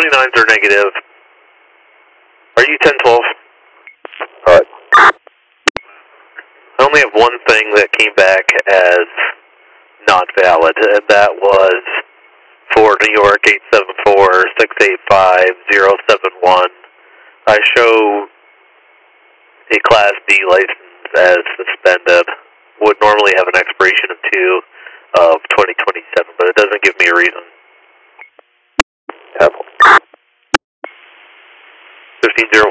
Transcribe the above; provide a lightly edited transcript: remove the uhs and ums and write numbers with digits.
29s are negative. Are you 1012? Alright. I only have one thing that came back as not valid, and that was for New York 874-685-071. I show a Class B license as suspended. Would normally have an expiration of 2027, but it doesn't give me a reason. Apple. 1501.